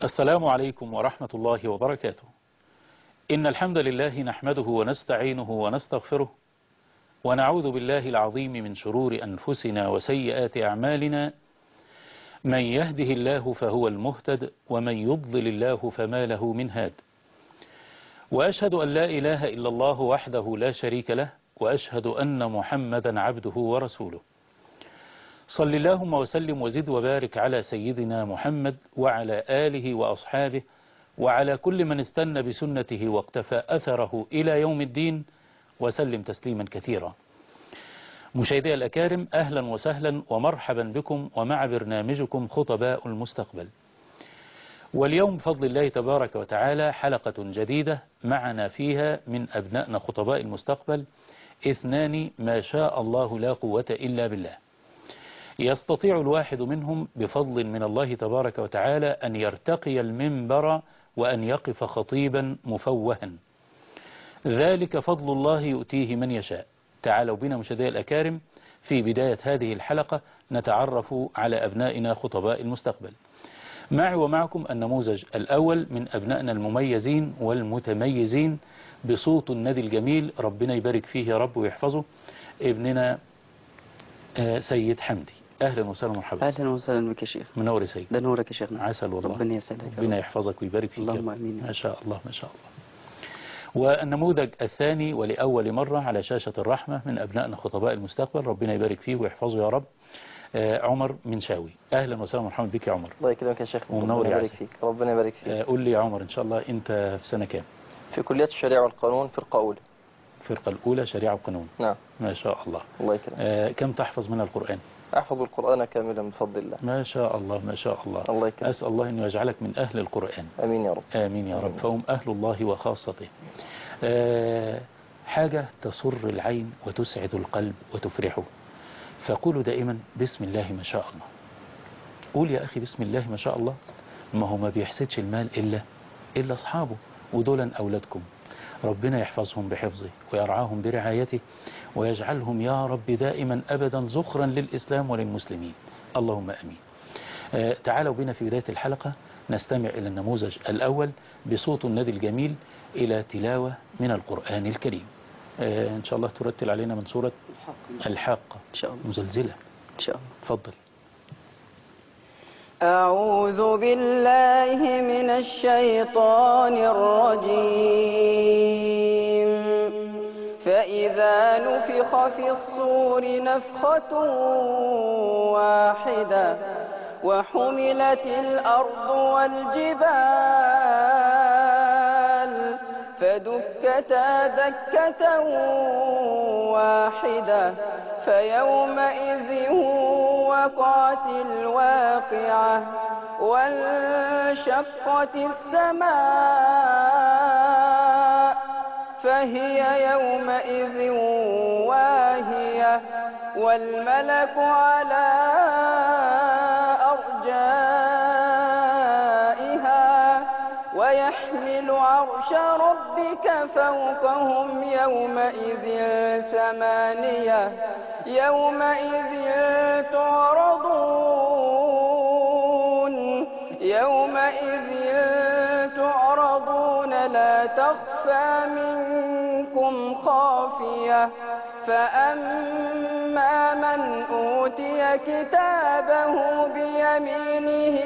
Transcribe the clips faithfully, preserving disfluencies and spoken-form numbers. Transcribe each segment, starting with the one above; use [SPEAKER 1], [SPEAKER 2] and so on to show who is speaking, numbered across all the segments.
[SPEAKER 1] السلام عليكم ورحمة الله وبركاته. إن الحمد لله نحمده ونستعينه ونستغفره ونعوذ بالله العظيم من شرور أنفسنا وسيئات أعمالنا. من يهده الله فهو المهتد ومن يضلل الله فما له من هاد. وأشهد أن لا إله إلا الله وحده لا شريك له، وأشهد أن محمدا عبده ورسوله. صل اللهم وسلم وزد وبارك على سيدنا محمد وعلى آله وأصحابه وعلى كل من استنى بسنته واقتفى أثره إلى يوم الدين وسلم تسليما كثيرا. مشاهدي الأكارم، أهلا وسهلا ومرحبا بكم ومع برنامجكم خطباء المستقبل. واليوم بفضل الله تبارك وتعالى حلقة جديدة معنا فيها من أبنائنا خطباء المستقبل اثنان ما شاء الله لا قوة إلا بالله. يستطيع الواحد منهم بفضل من الله تبارك وتعالى أن يرتقي المنبر وأن يقف خطيبا مفوها. ذلك فضل الله يؤتيه من يشاء. تعالوا بنا مشاهدي الأكارم في بداية هذه الحلقة نتعرف على أبنائنا خطباء المستقبل. معي ومعكم النموذج الأول من أبنائنا المميزين والمتميزين بصوت الندي الجميل، ربنا يبارك فيه يا رب ويحفظه، ابننا سيد حمدي. أهلا وسهلا ومرحبا.
[SPEAKER 2] أهلا وسهلا بك يا شيخ.
[SPEAKER 1] منور يا سيد.
[SPEAKER 2] ده نورك يا شيخنا.
[SPEAKER 1] عسل والله.
[SPEAKER 2] ربنا يسعدك.
[SPEAKER 1] ربنا يحفظك ويبارك فيك.
[SPEAKER 2] اللهم امين.
[SPEAKER 1] ما شاء الله ما شاء الله. والنموذج الثاني ولأول مرة على شاشة الرحمة من أبنائنا خطباء المستقبل، ربنا يبارك فيه ويحفظه يا رب، عمر منشاوي. أهلا وسهلا ومرحبا بك يا عمر.
[SPEAKER 3] الله يكرمك يا شيخ.
[SPEAKER 1] ومنور يا
[SPEAKER 3] فيك. ربنا يبارك فيك.
[SPEAKER 1] قول لي يا عمر إن شاء الله أنت في سنة كام؟
[SPEAKER 3] في كلية الشريعة والقانون، فرقة أولى.
[SPEAKER 1] فرقة الأولى شريعة وقانون.
[SPEAKER 3] نعم.
[SPEAKER 1] ما شاء الله.
[SPEAKER 3] الله يكرمك.
[SPEAKER 1] آه كم تحفظ من القرآن؟
[SPEAKER 3] أحفظ القرآن كاملا بفضل الله.
[SPEAKER 1] ما شاء الله ما شاء الله.
[SPEAKER 3] الله يكرمك.
[SPEAKER 1] أسأل الله أن يجعلك من أهل القرآن.
[SPEAKER 3] آمين يا رب.
[SPEAKER 1] آمين يا رب. آمين. فهم أهل الله وخاصته. آه حاجة تسر العين وتسعد القلب وتفرحه، فقولوا دائما بسم الله ما شاء الله. قول يا أخي بسم الله ما شاء الله. ما هو ما بيحسدش المال إلا إلا أصحابه، ودولا أولادكم. ربنا يحفظهم بحفظه ويرعاهم برعايته ويجعلهم يا رب دائما أبدا زخرا للإسلام وللمسلمين، اللهم أمين. آه تعالوا بنا في بداية الحلقة نستمع إلى النموذج الأول بصوت الندي الجميل إلى تلاوة من القرآن الكريم. آه إن شاء الله ترتل علينا من سورة الحاقة
[SPEAKER 2] إن شاء الله.
[SPEAKER 1] مزلزلة
[SPEAKER 2] إن شاء الله.
[SPEAKER 1] تفضل.
[SPEAKER 4] أعوذ بالله من الشيطان الرجيم. فإذا نفخ في الصور نفخة واحدة وحملت الأرض والجبال فدكتا دكة واحدة فيومئذ وقعت الواقعة وانشقت السماء فهي يومئذ واهية والملك على أرجائها ويحمل عرش ربك فوقهم يومئذ ثمانية يومئذ تعرضون يومئذ تعرضون لا تخفى منكم خافية فأما من أوتي كتابه بيمينه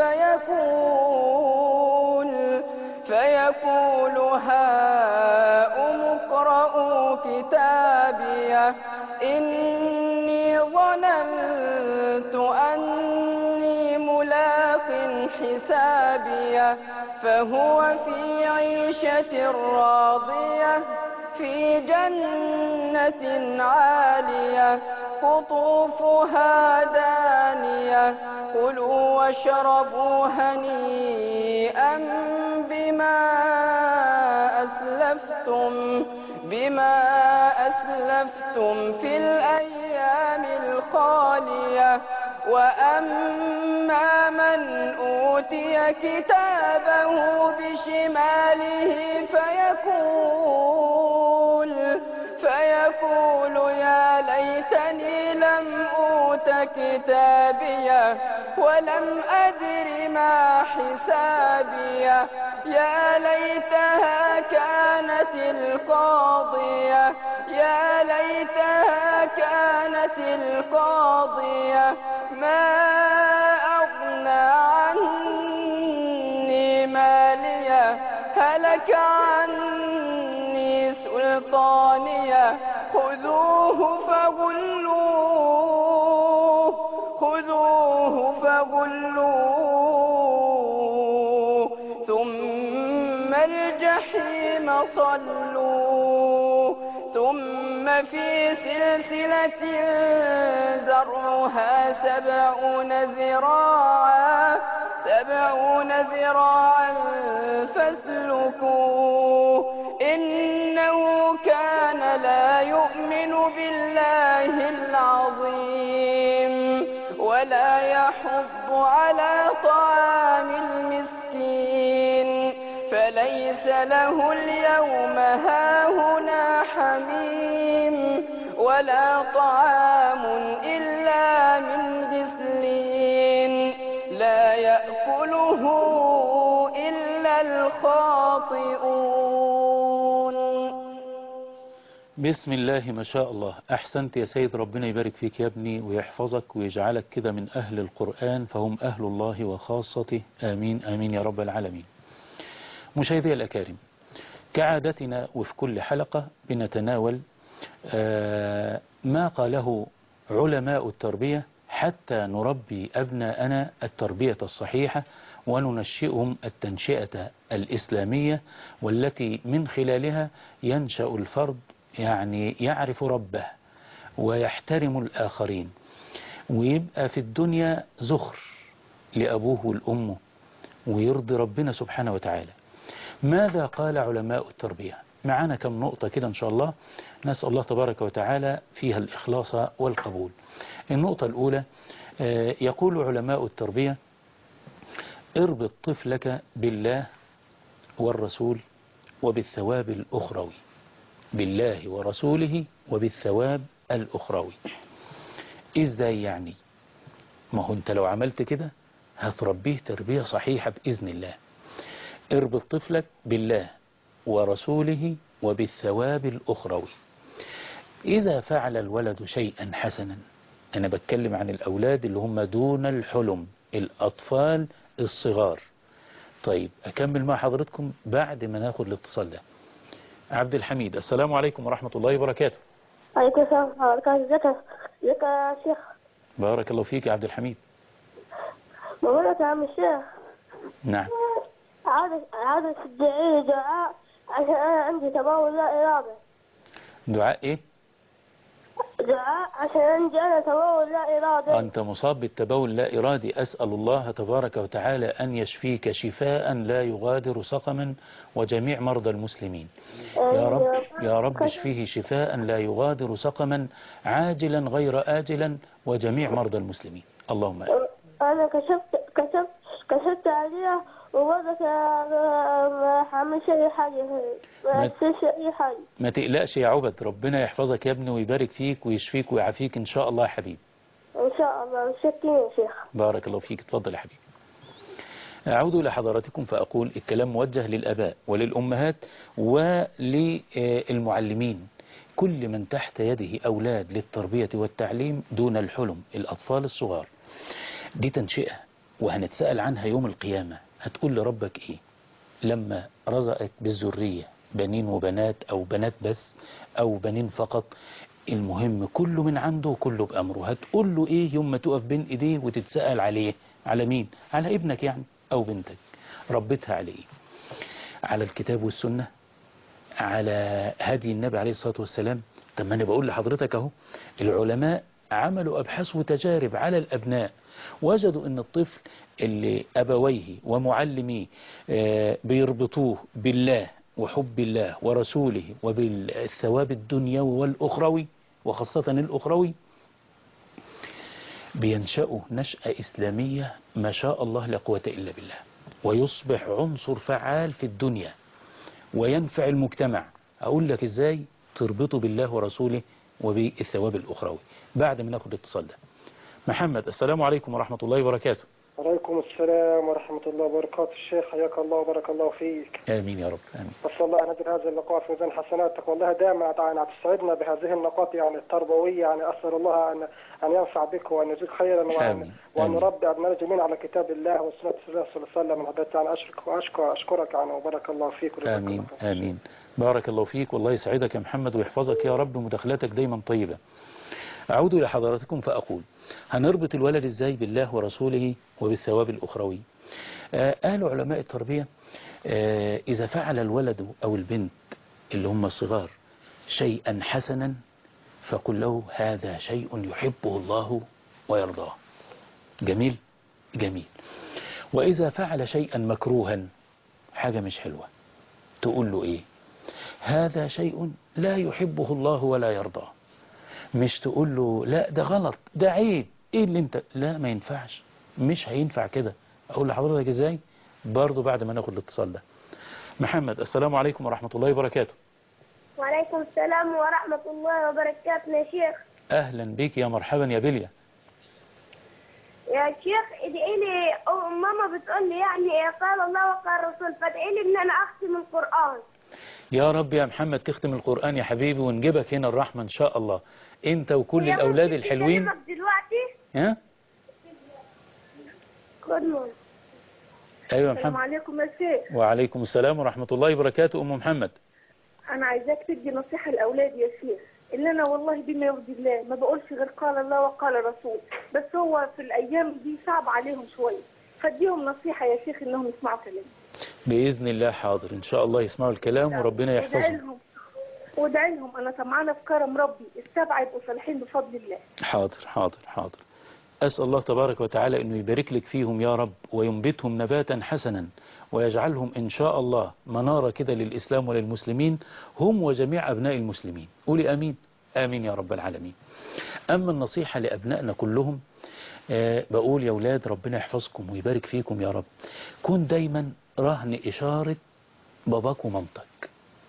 [SPEAKER 4] فيقول فيقول هاؤم اقرءوا كتابيه إني ظننت أني ملاق حسابيه فهو في عيشة راضية في جنة عالية قطوفها دانية كلوا واشربوا هنيئا بما أسلفتم بما أسلفتم في الأيام الخالية وأما من أوتي كتابه بشماله فيقول فيقول يقول يا ليتني لم أوت كتابيه ولم أدر ما حسابيه يا ليتها كانت القاضية يا ليتها كانت القاضية ما أغنى عني مالية هلك عني سلطانية خذوه فغلوه خذوه فغلوه ثم الجحيم صلوه ثم في سلسلة ذرعها سبعون ذراعا سبعون ذراعا فاسلكوه إنه كان لا يؤمن بالله العظيم ولا يحض على طعام المسكين فليس له اليوم هاهنا حميم ولا طعام إلا من غسلين لا يأكله إلا الخاطئون.
[SPEAKER 1] بسم الله ما شاء الله. أحسنت يا سيد، ربنا يبارك فيك يا ابني ويحفظك ويجعلك كده من أهل القرآن فهم أهل الله وخاصته. آمين آمين يا رب العالمين. مشاهدي الأكارم، كعادتنا وفي كل حلقة بنتناول آه ما قاله علماء التربية حتى نربي أبناءنا التربية الصحيحة وننشئهم التنشئة الإسلامية والتي من خلالها ينشأ الفرد يعني يعرف ربه ويحترم الآخرين ويبقى في الدنيا زخر لأبوه والأمه ويرضي ربنا سبحانه وتعالى. ماذا قال علماء التربية؟ معنا كم نقطة كده إن شاء الله نسأل الله تبارك وتعالى فيها الإخلاص والقبول. النقطة الأولى يقول علماء التربية: اربط طفلك بالله والرسول وبالثواب الأخروي. بالله ورسوله وبالثواب الأخروي. إزاي يعني؟ ما هو أنت لو عملت كده هتربيه تربية صحيحة بإذن الله. اربط طفلك بالله ورسوله وبالثواب الأخروي. إذا فعل الولد شيئا حسنا، أنا بتكلم عن الأولاد اللي هم دون الحلم، الأطفال الصغار. طيب أكمل مع حضرتكم بعد ما ناخد الاتصال ده. عبد الحميد، السلام عليكم ورحمة الله وبركاته.
[SPEAKER 2] عليكم السلام ورحمة الله وبركاته. ازيك يا شيخ؟
[SPEAKER 1] بارك الله فيك يا عبد الحميد.
[SPEAKER 2] بقول لك يا عم الشيخ.
[SPEAKER 1] نعم.
[SPEAKER 2] عاوز عاوز تدعي لي دعاء عشان أنا عندي تبول لا إرادة.
[SPEAKER 1] دعاء إيه؟
[SPEAKER 2] دعاء عشان عندي أنا تبول لا إرادة.
[SPEAKER 1] أنت مصاب بالتبول لا إرادي، أسأل الله تبارك وتعالى أن يشفيك شفاء لا يغادر سقما وجميع مرضى المسلمين. يا رب يا رب اشفيه شفاء لا يغادر سقما عاجلا غير آجلا وجميع مرضى المسلمين. اللهم آمين.
[SPEAKER 2] أنا كشفت كشفت كشفت عليها وبرضك ما حعملش أي حاجة، ما أسيش أي حاجة.
[SPEAKER 1] ما تقلقش يا عبد، ربنا يحفظك يا ابني ويبارك فيك ويشفيك ويعافيك إن شاء الله يا حبيبي.
[SPEAKER 2] إن شاء الله. شكرا يا شيخ.
[SPEAKER 1] بارك الله فيك. اتفضل يا حبيبي. أعود إلى حضراتكم فأقول الكلام موجه للآباء وللأمهات وللمعلمين، كل من تحت يده أولاد للتربية والتعليم دون الحلم، الأطفال الصغار. دي تنشئة وهنتسأل عنها يوم القيامة. هتقول لربك إيه لما رزقك بالذرية، بنين وبنات أو بنات بس أو بنين فقط، المهم كله من عنده وكله بأمره. هتقول له إيه يوم ما تقف بين إيديه وتتسأل عليه؟ على مين؟ على ابنك يعني أو بنتك. ربتها عليه على الكتاب والسنة، على هدي النبي عليه الصلاة والسلام. طب ما أنا بقول لحضرتك أهو، العلماء عملوا أبحاث وتجارب على الأبناء، وجدوا أن الطفل اللي أبويه ومعلميه بيربطوه بالله وحب الله ورسوله وبالثواب الدنيوي والأخروي وخاصة الأخروي، بينشأوا نشأة إسلامية ما شاء الله لا قوة إلا بالله، ويصبح عنصر فعال في الدنيا وينفع المجتمع. أقول لك إزاي؟ تربطه بالله ورسوله وبالثواب الأخروي. بعد ما ناخد الاتصال ده. محمد، السلام عليكم ورحمة الله وبركاته.
[SPEAKER 5] وعليكم السلام ورحمة الله وبركاته. الشيخ حياك الله وبارك الله فيك.
[SPEAKER 1] آمين يا رب. آمين.
[SPEAKER 5] أسأل الله أن يجعل هذا اللقاء في ميزان حسناتك، والله دائما يعني تسعدنا بهذه النقاط يعني التربوية، يعني أسأل الله أن أن ينفع بك وأن يجزيك خيرا، وأن وأن نربي أبناء الجميع على كتاب الله وسنة الله صلى الله عليه وسلم. حبيت أن أشكرك وأشكر أشكرك يعني وبارك الله فيك.
[SPEAKER 1] آمين آمين. بارك الله فيك، والله يسعدك يا محمد ويحفظك يا رب، مداخلاتك دايما طيبة. أعود إلى حضراتكم فأقول هنربط الولد إزاي بالله ورسوله وبالثواب الأخروي. آه قالوا علماء التربية آه إذا فعل الولد أو البنت اللي هم الصغار شيئا حسنا فقل له هذا شيء يحبه الله ويرضاه. جميل جميل. وإذا فعل شيئا مكروها، حاجة مش حلوة، تقول له إيه؟ هذا شيء لا يحبه الله ولا يرضاه. مش تقول له لا ده غلط ده عيب، ايه اللي انت، لا ما ينفعش، مش هينفع كده. اقول لحضرتك ازاي؟ برضو بعد ما ناخد الاتصال ده. محمد، السلام عليكم ورحمة الله وبركاته.
[SPEAKER 2] وعليكم السلام ورحمة الله وبركاته يا شيخ.
[SPEAKER 1] اهلا بك يا مرحبا يا بليا.
[SPEAKER 2] يا شيخ ادعي لي، ماما بتقول لي يعني قال الله وقال الرسول، فادعي لي ان انا اختم القرآن.
[SPEAKER 1] يا رب يا محمد تختم القرآن يا حبيبي، ونجيبك هنا الرحمة ان شاء الله، انت وكل الاولاد الحلوين.
[SPEAKER 2] دلوقتي
[SPEAKER 1] ها
[SPEAKER 2] كله.
[SPEAKER 1] ايوه يا محمد.
[SPEAKER 2] السلام عليكم يا شيخ.
[SPEAKER 1] وعليكم السلام ورحمة الله وبركاته. ام محمد،
[SPEAKER 2] انا عايزاك تدي نصيحة لاولادي يا شيخ، اللي انا والله بما يرضي الله ما بقولش غير قال الله وقال الرسول، بس هو في الايام دي صعب عليهم شوية، فاديهم نصيحة يا شيخ انهم يسمعوا كلامي.
[SPEAKER 1] بإذن الله حاضر إن شاء الله يسمعوا الكلام وربنا يحفظهم.
[SPEAKER 2] وادعي لهم أنا سمعانة في كرم ربي السبعة يبقوا صالحين بفضل الله.
[SPEAKER 1] حاضر حاضر حاضر. أسأل الله تبارك وتعالى أنه يبارك لك فيهم يا رب، وينبتهم نباتا حسنا، ويجعلهم إن شاء الله منارة كده للإسلام وللمسلمين، هم وجميع أبناء المسلمين. قولي آمين. آمين يا رب العالمين. أما النصيحة لأبنائنا كلهم، أه بقول يا أولاد ربنا يحفظكم ويبارك فيكم يا رب، كن دايما رهن إشارة باباك ومامتك.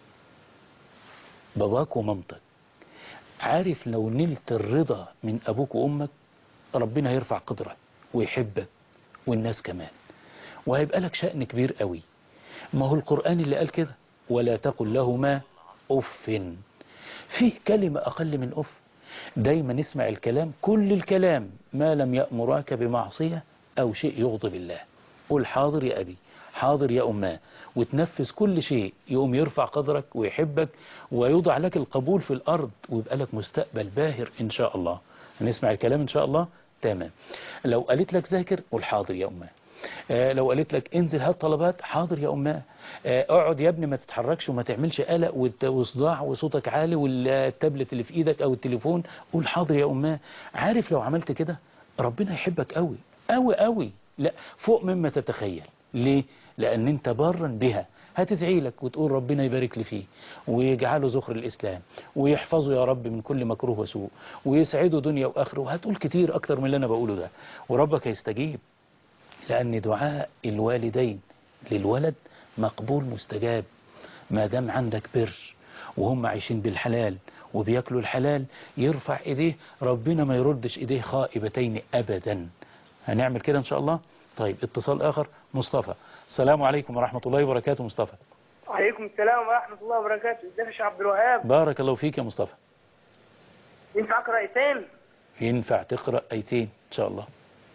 [SPEAKER 1] باباك ومامتك، عارف لو نلت الرضا من أبوك وأمك ربنا هيرفع قدرك ويحبك والناس كمان، وهيبقى لك شأن كبير قوي. ما هو القرآن اللي قال كده، ولا تقل لهما أف. فيه كلمة أقل من أف. دايما اسمع الكلام، كل الكلام ما لم يأمرك بمعصية أو شيء يغضب الله. قل حاضر يا أبي، حاضر يا أماه، وتنفذ كل شيء يقوم يرفع قدرك ويحبك ويوضع لك القبول في الأرض، ويبقى لك مستقبل باهر إن شاء الله. هنسمع الكلام إن شاء الله. تمام. لو قالت لك ذاكر قل حاضر يا أماه. آه لو قالت لك انزل هات طلبات، حاضر يا أماه. آه اقعد يا ابني ما تتحركش وما تعملش قلق وصداع وصوتك عالي والتابلت اللي في ايدك او التليفون، قول حاضر يا أماه. عارف لو عملت كده ربنا يحبك قوي قوي قوي، لا فوق مما تتخيل. ليه؟ لأن انت برا بها، هتدعي لك وتقول ربنا يبارك لي فيه ويجعله ذخر الإسلام ويحفظه يا رب من كل مكروه وسوء ويسعده دنيا وآخره، وهتقول كتير أكتر من اللي أنا بقوله ده، وربك هيستجيب. لأن دعاء الوالدين للولد مقبول مستجاب ما دام عندك بر وهم عايشين بالحلال وبياكلوا الحلال، يرفع ايديه ربنا ما يردش ايديه خائبتين أبدا. هنعمل كده إن شاء الله. طيب اتصال آخر. مصطفى، السلام عليكم ورحمة الله وبركاته. مصطفى.
[SPEAKER 6] وعليكم السلام ورحمة الله وبركاته. ازيك يا شيخ عبد الوهاب؟
[SPEAKER 1] بارك الله فيك يا مصطفى.
[SPEAKER 6] ينفع اقرا ايتين؟
[SPEAKER 1] ينفع تقرأ ايتين إن شاء الله.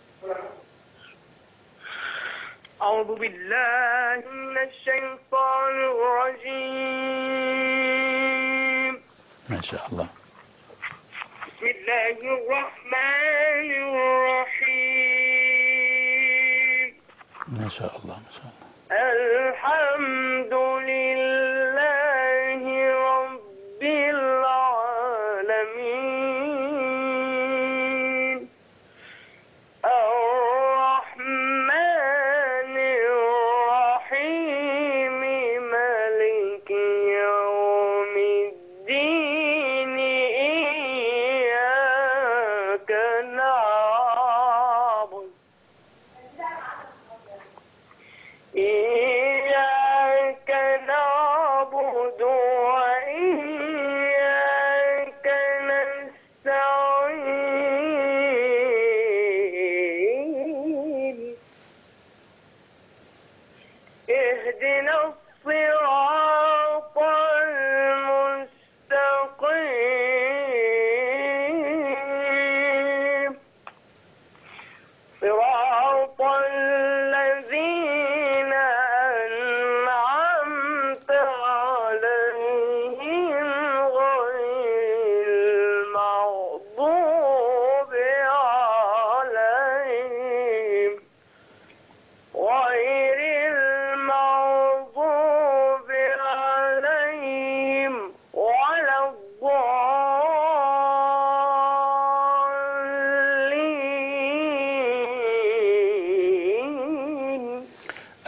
[SPEAKER 6] أعوذ بالله من الشيطان الرجيم.
[SPEAKER 1] ما شاء الله.
[SPEAKER 6] بسم الله الرحمن الرحيم.
[SPEAKER 1] ما شاء الله ما شاء الله.
[SPEAKER 6] الحمد لله رب العالمين الرحمن الرحيم مالك يوم الدين إياك نعبد إياك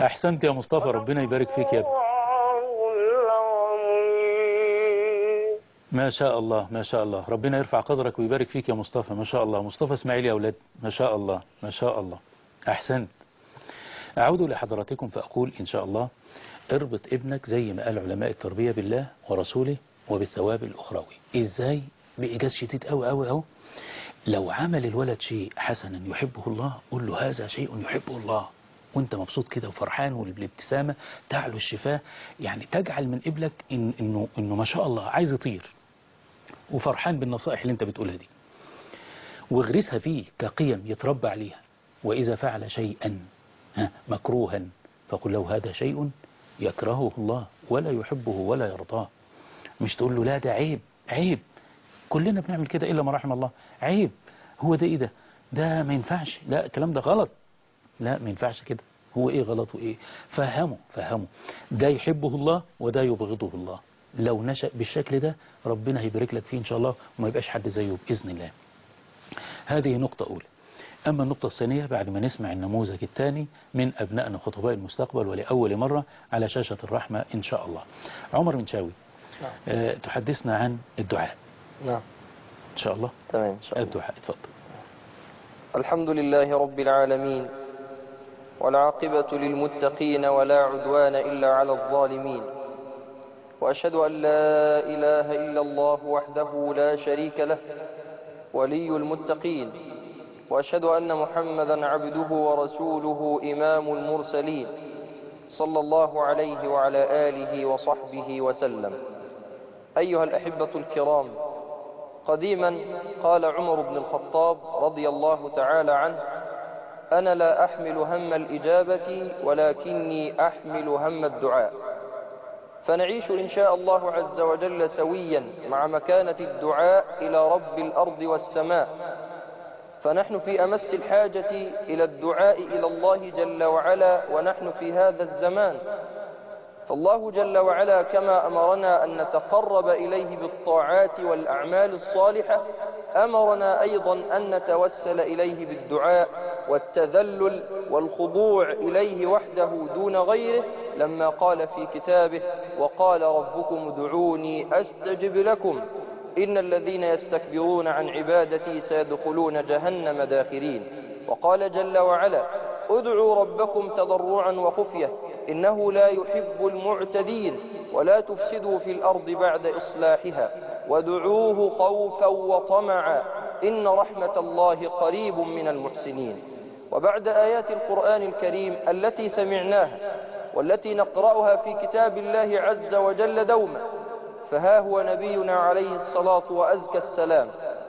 [SPEAKER 1] أحسنت يا مصطفى، ربنا يبارك فيك يا ابني. ما شاء الله ما شاء الله، ربنا يرفع قدرك ويبارك فيك يا مصطفى. ما شاء الله، مصطفى اسماعيل يا أولاد، ما شاء الله ما شاء الله، أحسنت. أعود لحضراتكم فأقول إن شاء الله اربط ابنك زي ما قال علماء التربية بالله ورسوله وبالثواب الأخروي. إزاي؟ بإيجاز شديد أوي أوي أوي. لو عمل الولد شيء حسنا يحبه الله، قل له هذا شيء يحبه الله، وانت مبسوط كده وفرحان، والابتسامة تعلو الشفاه، يعني تجعل من ابنك إن إنه, إنه ما شاء الله عايز يطير وفرحان بالنصائح اللي انت بتقولها دي، واغرسها فيه كقيم يتربى عليها. وإذا فعل شيئا مكروها فقل له هذا شيء يكرهه الله ولا يحبه ولا يرضاه. مش تقول له لا ده عيب عيب، كلنا بنعمل كده إلا ما رحم الله، عيب هو ده، إيه ده ده ما ينفعش، لا الكلام ده غلط، لا ما ينفعش كده، هو إيه غلط وإيه. فهمه فهمه ده يحبه الله وده يبغضه الله. لو نشأ بالشكل ده ربنا هيبارك لك فيه إن شاء الله، وما يبقاش حد زيه بإذن الله. هذه نقطة أولى. أما النقطة الثانية بعد ما نسمع النموذج الثاني من أبنائنا خطباء المستقبل ولأول مرة على شاشة الرحمة إن شاء الله، عمر منشاوي. نعم. أه تحدثنا عن الدعاء.
[SPEAKER 3] نعم
[SPEAKER 1] إن شاء الله.
[SPEAKER 3] تمام إن شاء الله.
[SPEAKER 1] الدعاء اتفضل.
[SPEAKER 3] الحمد لله رب العالمين، والعاقبة للمتقين ولا عدوان إلا على الظالمين، وأشهد أن لا إله إلا الله وحده لا شريك له ولي المتقين، وأشهد أن محمدا عبده ورسوله إمام المرسلين، صلى الله عليه وعلى آله وصحبه وسلم. أيها الأحبة الكرام، قديما قال عمر بن الخطاب رضي الله تعالى عنه: أنا لا أحمل هم الإجابة ولكني أحمل هم الدعاء. فنعيش إن شاء الله عز وجل سويا مع مكانة الدعاء إلى رب الأرض والسماء، فنحن في أمس الحاجة إلى الدعاء إلى الله جل وعلا ونحن في هذا الزمان. فالله جل وعلا كما أمرنا أن نتقرب إليه بالطاعات والأعمال الصالحة، أمرنا أيضا أن نتوسل إليه بالدعاء والتذلل والخضوع إليه وحده دون غيره، لما قال في كتابه: وقال ربكم ادعوني أستجب لكم إن الذين يستكبرون عن عبادتي سيدخلون جهنم داخرين. وقال جل وعلا: ادعوا ربكم تضرعا وخفية إنه لا يحب المعتدين ولا تفسدوا في الأرض بعد إصلاحها وادعوه خوفا وطمعا إن رحمة الله قريب من المحسنين. وبعد آيات القرآن الكريم التي سمعناها والتي نقرأها في كتاب الله عز وجل دوما، فها هو نبينا عليه الصلاة وأزكى السلام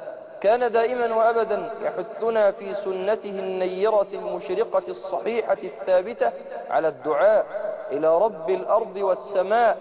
[SPEAKER 3] كان دائما وأبدا يحثنا في سنته النيرة المشرقة الصحيحة الثابتة على الدعاء إلى رب الأرض والسماء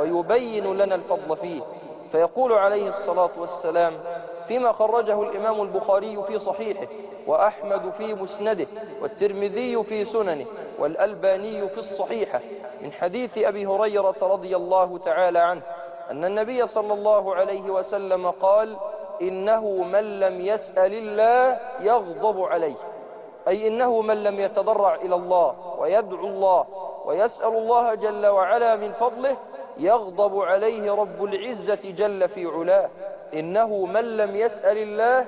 [SPEAKER 3] ويبين لنا الفضل فيه. فيقول عليه الصلاة والسلام فيما خرجه الإمام البخاري في صحيحه، وأحمد في مسنده، والترمذي في سننه، والألباني في الصحيحة، من حديث أبي هريرة رضي الله تعالى عنه أن النبي صلى الله عليه وسلم قال: إنه من لم يسأل الله يغضب عليه، أي إنه من لم يتضرع إلى الله ويدعو الله ويسأل الله جل وعلا من فضله يغضب عليه رب العزة جل في علاه. إنه من لم يسأل الله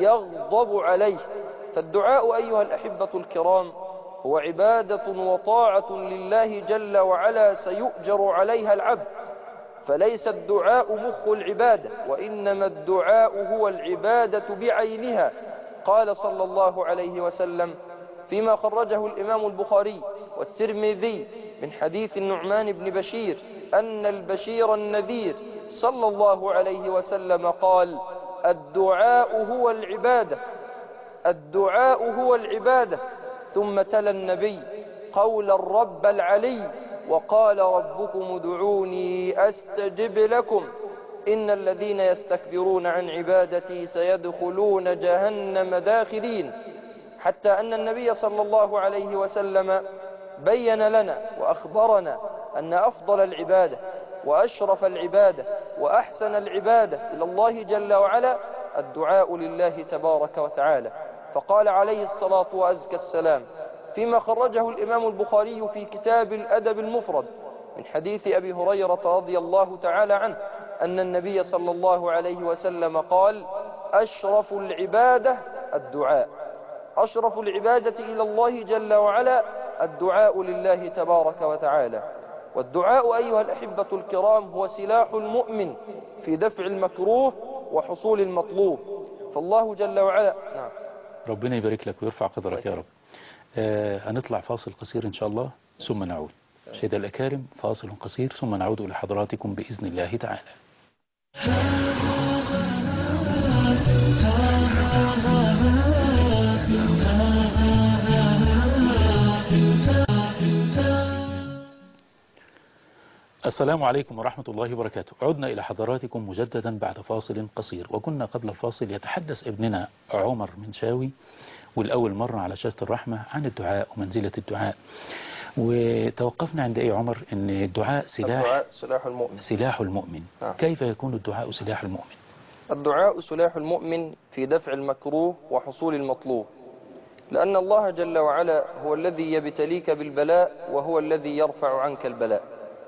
[SPEAKER 3] يغضب عليه. فالدعاء أيها الأحبة الكرام هو عبادة وطاعة لله جل وعلا سيؤجر عليها العبد، فليس الدعاء مخ العبادة، وإنما الدعاء هو العبادة بعينها. قال صلى الله عليه وسلم فيما خرجه الإمام البخاري والترمذي من حديث النعمان بن بشير أن البشير النذير صلى الله عليه وسلم قال: الدعاء هو العبادة، الدعاء هو العبادة. ثم تلا النبي قول الرب العلي: وقال ربكم ادعوني أستجب لكم إن الذين يستكبرون عن عبادتي سيدخلون جهنم داخرين. حتى أن النبي صلى الله عليه وسلم بين لنا وأخبرنا أن أفضل العبادة وأشرف العبادة وأحسن العبادة إلى الله جل وعلا الدعاء لله تبارك وتعالى. فقال عليه الصلاة وأزكى السلام فيما خرجه الإمام البخاري في كتاب الأدب المفرد من حديث أبي هريرة رضي الله تعالى عنه أن النبي صلى الله عليه وسلم قال: أشرف العبادة الدعاء، أشرف العبادة إلى الله جل وعلا الدعاء لله تبارك وتعالى. والدعاء أيها الأحبة الكرام هو سلاح المؤمن في دفع المكروه وحصول المطلوب. فالله جل وعلا نعم.
[SPEAKER 1] ربنا يبارك لك ويرفع قدرك يا رب. آه هنطلع فاصل قصير إن شاء الله ثم نعود. سيدة الأكارم، فاصل قصير ثم نعود إلى حضراتكم بإذن الله تعالى. السلام عليكم ورحمة الله وبركاته. عدنا إلى حضراتكم مجددا بعد فاصل قصير، وكنا قبل الفاصل يتحدث ابننا عمر منشاوي والأول مرة على شاشة الرحمة عن الدعاء ومنزلة الدعاء، وتوقفنا عند ايه عمر؟ ان الدعاء سلاح
[SPEAKER 3] الدعاء سلاح المؤمن
[SPEAKER 1] سلاح المؤمن آه. كيف يكون الدعاء سلاح المؤمن؟
[SPEAKER 3] الدعاء سلاح المؤمن في دفع المكروه وحصول المطلوب، لأن الله جل وعلا هو الذي يبتليك بالبلاء وهو الذي يرفع عنك البلاء،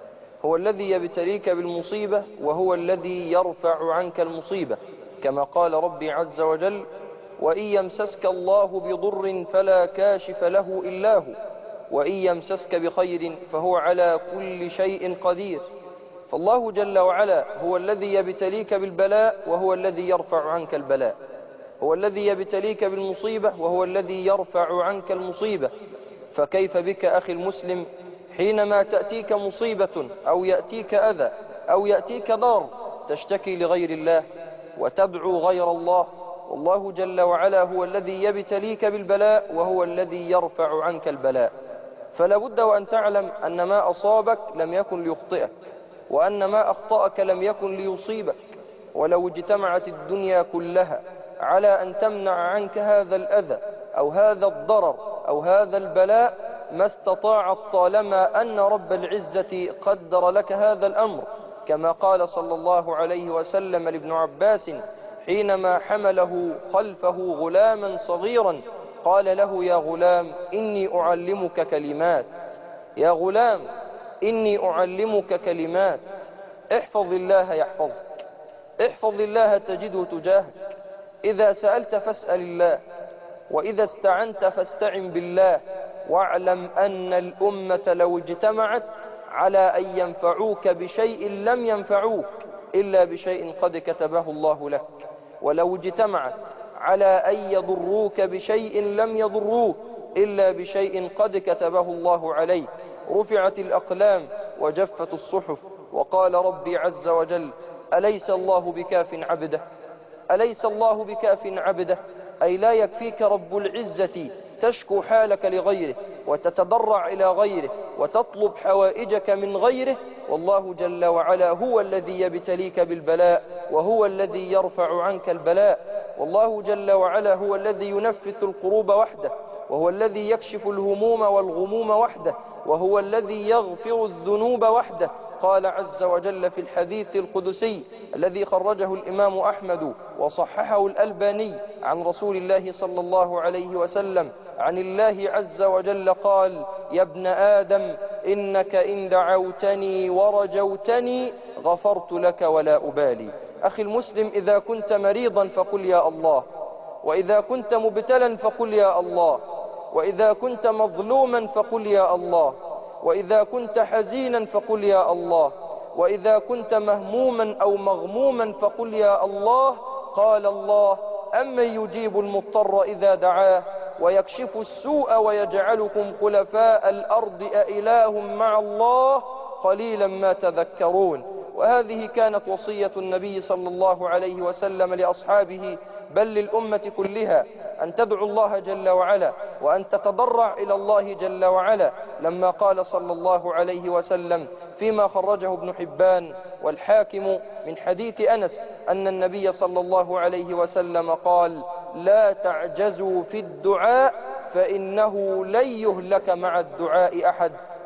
[SPEAKER 3] هو الذي يبتليك بالمصيبة وهو الذي يرفع عنك المصيبة، كما قال ربي عز وجل: وإن يمسسك الله بضر فلا كاشف له إلا هو وإن يمسسك بخير فهو على كل شيء قدير. فالله جل وعلا هو الذي يبتليك بالبلاء وهو الذي يرفع عنك البلاء، هو الذي يبتليك بالمصيبة وهو الذي يرفع عنك المصيبة. فكيف بك أخي المسلم حينما تأتيك مصيبة أو يأتيك أذى أو يأتيك ضار تشتكي لغير الله وتدعو غير الله، والله جل وعلا هو الذي يبتليك بالبلاء وهو الذي يرفع عنك البلاء. فلا بد وأن تعلم أن ما أصابك لم يكن ليخطئك، وأن ما أخطأك لم يكن ليصيبك. ولو اجتمعت الدنيا كلها على أن تمنع عنك هذا الأذى أو هذا الضرر أو هذا البلاء ما استطاعت، طالما أن رب العزة قدر لك هذا الأمر، كما قال صلى الله عليه وسلم لابن عباس حينما حمله خلفه غلاما صغيرا قال له: يا غلام إني أعلمك كلمات، يا غلام إني أعلمك كلمات، احفظ الله يحفظك، احفظ الله تجده تجاهك، إذا سألت فاسأل الله، وإذا استعنت فاستعن بالله، واعلم أن الأمة لو اجتمعت على أن ينفعوك بشيء لم ينفعوك إلا بشيء قد كتبه الله لك، ولو اجتمعت على أن يضروك بشيء لم يضروك إلا بشيء قد كتبه الله عليك. رفعت الأقلام وجفت الصحف، وقال ربي عز وجل: أليس الله بكاف عبده، أليس الله بكاف عبده، أي لا يكفيك رب العزة تشكو حالك لغيره وتتضرع إلى غيره وتطلب حوائجك من غيره، والله جل وعلا هو الذي يبتليك بالبلاء وهو الذي يرفع عنك البلاء، والله جل وعلا هو الذي ينفث القروب وحده، وهو الذي يكشف الهموم والغموم وحده، وهو الذي يغفر الذنوب وحده. قال عز وجل في الحديث القدسي الذي خرجه الإمام أحمد وصححه الألباني عن رسول الله صلى الله عليه وسلم عن الله عز وجل قال: يا ابن آدم إنك إن دعوتني ورجوتني غفرت لك ولا أبالي. أخي المسلم، إذا كنت مريضا فقل يا الله، وإذا كنت مبتلا فقل يا الله، وإذا كنت مظلوما فقل يا الله، وإذا كنت حزينا فقل يا الله، وإذا كنت مهموما أو مغموما فقل يا الله. قال الله: أمن يجيب المضطر إذا دعاه ويكشف السوء ويجعلكم خلفاء الأرض أإله مع الله قليلا ما تذكرون. وهذه كانت وصية النبي صلى الله عليه وسلم لأصحابه بل للأمة كلها، أن تدعو الله جل وعلا وأن تتضرع إلى الله جل وعلا، لما قال صلى الله عليه وسلم فيما خرجه ابن حبان والحاكم من حديث أنس أن النبي صلى الله عليه وسلم قال: لا تعجزوا في الدعاء فإنه لن يهلك مع الدعاء أحد،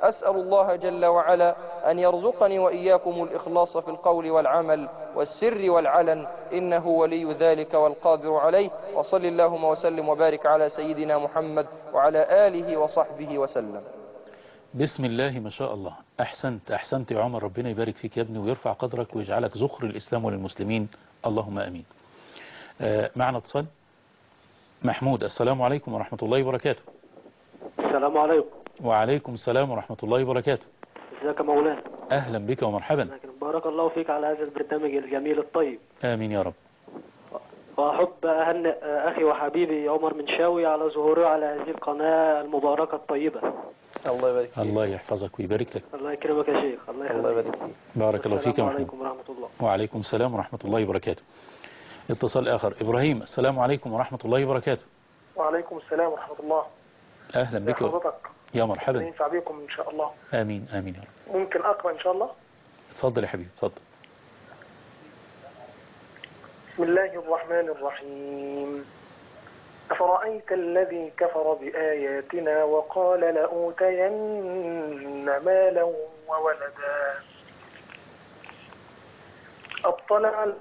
[SPEAKER 3] أسأل الله جل وعلا أن يرزقني وإياكم الإخلاص في القول والعمل والسر والعلن، إنه ولي ذلك والقادر عليه. وصل اللهم وسلم وبارك على سيدنا محمد وعلى آله وصحبه وسلم.
[SPEAKER 1] بسم الله ما شاء الله. أحسنت أحسنت يا عمر، ربنا يبارك فيك يا ابني ويرفع قدرك ويجعلك ذخر الإسلام وللمسلمين، اللهم أمين. آه معنا اتصال. محمود، السلام عليكم ورحمة الله وبركاته.
[SPEAKER 7] السلام عليكم.
[SPEAKER 1] وعليكم السلام ورحمة الله وبركاته.
[SPEAKER 7] ازيك يا مولانا؟
[SPEAKER 1] أهلا بك ومرحبا.
[SPEAKER 7] بارك الله فيك على هذا البرنامج الجميل الطيب.
[SPEAKER 1] آمين يا رب.
[SPEAKER 7] وأحب أهنئ أخي وحبيبي عمر منشاوي على ظهوره على هذه القناة المباركة الطيبة.
[SPEAKER 3] الله يبارك فيك.
[SPEAKER 1] الله يحفظك ويبارك لك.
[SPEAKER 7] الله يكرمك يا شيخ. الله,
[SPEAKER 3] الله يبارك فيك.
[SPEAKER 1] بارك الله فيك يا محمود.
[SPEAKER 7] السلام عليكم ورحمة الله.
[SPEAKER 1] وعليكم السلام ورحمة الله وبركاته. اتصال آخر. إبراهيم، السلام عليكم ورحمة الله وبركاته.
[SPEAKER 5] وعليكم السلام ورحمة الله.
[SPEAKER 1] أهلا بك
[SPEAKER 5] حضرتك.
[SPEAKER 1] يا مرحبا.
[SPEAKER 5] ينفع بكم إن شاء الله.
[SPEAKER 1] آمين آمين يا رب.
[SPEAKER 5] ممكن أقرأ إن شاء الله؟
[SPEAKER 1] اتفضل يا حبيبي اتفضل.
[SPEAKER 5] بسم الله الرحمن الرحيم. أفرأيت الذي كفر بآياتنا وقال لأوتين مالا وولدا أطلع.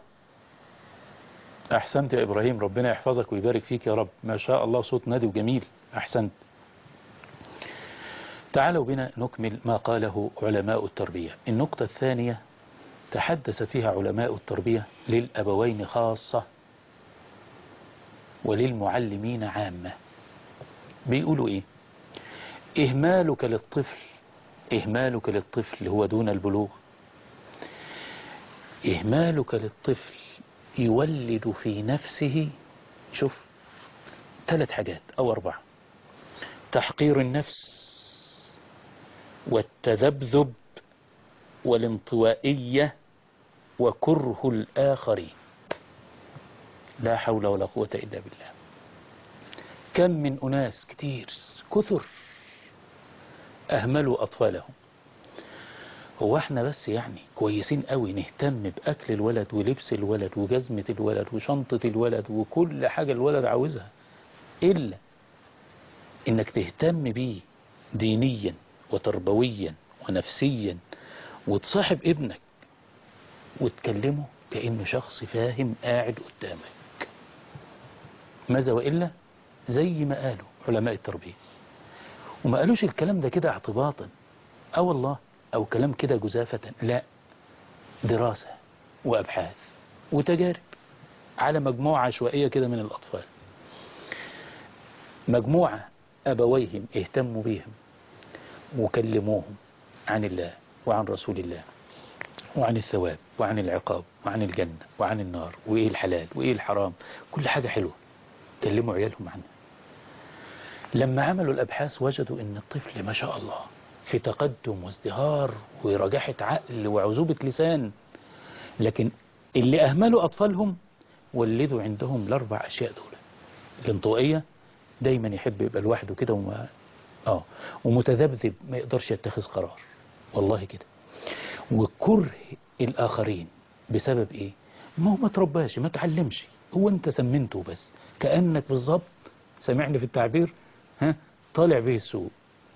[SPEAKER 1] أحسنت يا إبراهيم، ربنا يحفظك ويبارك فيك يا رب. ما شاء الله، صوت نادي وجميل. أحسنت. تعالوا بنا نكمل ما قاله علماء التربية. النقطة الثانية تحدث فيها علماء التربية للأبوين خاصة وللمعلمين عامة. بيقولوا إيه؟ إهمالك للطفل إهمالك للطفل اللي هو دون البلوغ، إهمالك للطفل يولد في نفسه، شوف، ثلاث حاجات أو أربعة: تحقير النفس والتذبذب والانطوائية وكره الآخرين. لا حول ولا قوة إلا بالله. كم من أناس كتير كثر أهملوا أطفالهم. هو احنا بس يعني كويسين قوي نهتم بأكل الولد ولبس الولد وجزمة الولد وشنطة الولد وكل حاجة الولد عاوزها، إلا إنك تهتم بيه دينيا وتربويا ونفسيا، وتصاحب ابنك وتكلمه كأنه شخص فاهم قاعد قدامك. ماذا وإلا؟ زي ما قالوا علماء التربية، وما قالوش الكلام ده كده اعتباطا أو والله أو كلام كده جزافة، لا، دراسة وأبحاث وتجارب على مجموعة عشوائية كده من الأطفال. مجموعة أبويهم اهتموا بيهم وكلموهم عن الله وعن رسول الله وعن الثواب وعن العقاب وعن الجنة وعن النار وإيه الحلال وإيه الحرام، كل حاجة حلوة كلموا عيالهم عنها. لما عملوا الأبحاث وجدوا أن الطفل ما شاء الله في تقدم وازدهار ورجاحة عقل وعزوبة لسان، لكن اللي أهملوا أطفالهم ولدوا عندهم الأربع أشياء دول: الانطوائية، دايما يحب يبقى لوحده كده وما آه ومتذبذب، ما يقدرش يتخذ قرار، والله كده، وكره الآخرين. بسبب إيه؟ ما هو ما ترباش، ما تعلمش، هو أنت سمنته بس، كأنك بالظبط، سامعني في التعبير، ها، طالع به السوق،